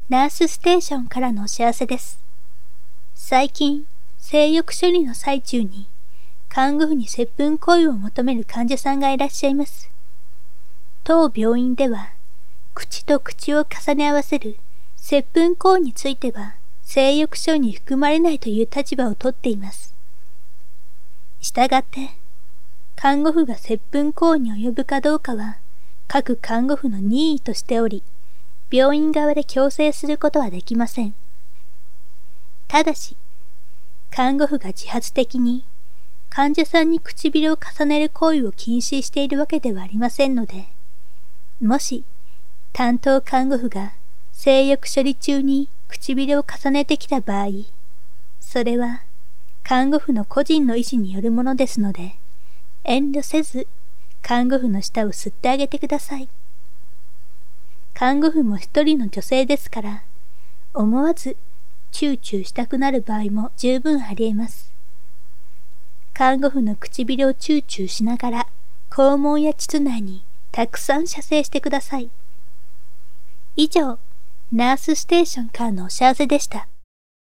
ナースステーションからのお知らせです。最近、性欲処理の最中に、看護婦に接吻行為を求める患者さんがいらっしゃいます。当病院では、口と口を重ね合わせる接吻行為については、性欲症に含まれないという立場をとっています。したがって、看護婦が接吻行為に及ぶかどうかは、各看護婦の任意としており、病院側で強制することはできません。ただし、看護婦が自発的に患者さんに唇を重ねる行為を禁止しているわけではありませんので、もし担当看護婦が性欲処理中に唇を重ねてきた場合、それは看護婦の個人の意思によるものですので、遠慮せず看護婦の舌を吸ってあげてください。看護婦も一人の女性ですから、思わずチューチューしたくなる場合も十分あり得ます。看護婦の唇をチューチューしながら、肛門や膣内にたくさん射精してください。以上、ナースステーションからのお知らせでした。